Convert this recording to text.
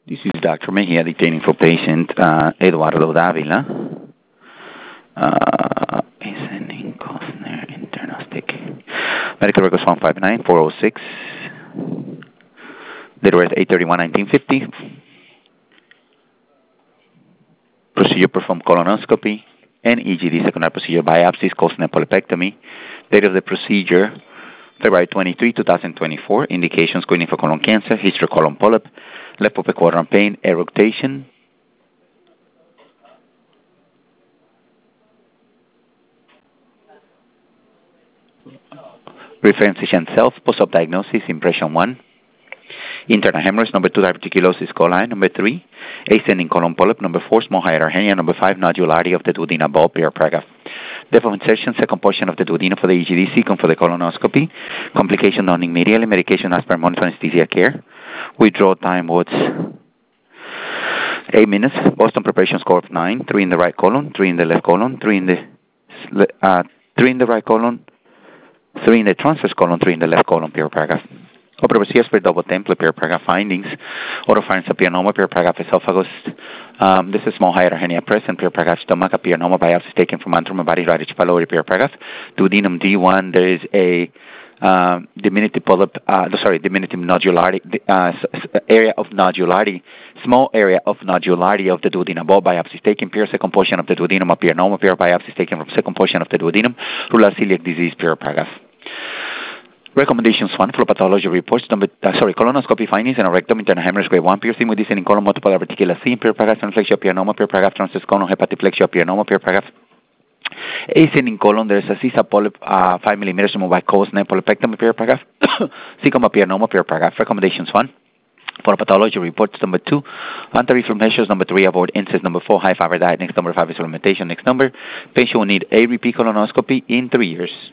This is Dr. Mejia detaining for patient Eduardo Davila. Ascending Costner internostic. Medical records 159406. Date of birth 8/31/1950. Procedure performed colonoscopy and EGD secondary procedure biopsies, Costner polypectomy. Date of the procedure February 23, 2024. Indications: screening for colon cancer, history of colon polyp, left upper quadrant pain, eructation. Referring physician self, post-op diagnosis, impression 1. Internal hemorrhage, number 2, diverticulosis coli, number 3, ascending colon polyp, number 4, small hiatal hernia, number 5, nodularity of the duodenal bulb, per paragraph. Depth of insertion, second portion of the duodenum for the EGD, second for the colonoscopy. Complication done immediately, medication as per monitor anesthesia care. Withdrawal time was 8 minutes. Boston preparation score of 9, 3 in the right colon, 3 in the left colon, 3 in the right colon, 3 in the transverse colon, 3 in the left colon, per paragraph. Operative procedures for double template, per paragraph findings. Oropharynx papilloma, per paragraph esophagus. This is small hiatal hernia present, per paragraph stomach, papilloma biopsy taken from antrum body right H. pylori, per paragraph. Duodenum D1, there is a diminutive polyp, diminutive nodularity, area of nodularity, small area of nodularity of the duodenum bulb, biopsies taken, pure second portion of the duodenum, papilloma, pure biopsies taken from second portion of the duodenum, rural celiac disease, per paragraph. Recommendations 1, flow pathology reports, colonoscopy findings and a rectum, internal hemorrhage grade 1, piercing with descending colon, multiple diverticular C, per paragraph, inflection of papilloma, per paragraph, transverse colon, hepatoflexia of papilloma, per paragraph. Ascending colon, there is a CISA polyp, 5 millimeters removed by Costner polypectomy, per paragraph. Cecum papilloma, per paragraph. Recommendations 1. For pathology reports, number 2, anti-reflux measures, number 3, avoid incest, number 4, high fiber diet, next number 5 is supplementation, next number, patient will need a repeat colonoscopy in 3 years.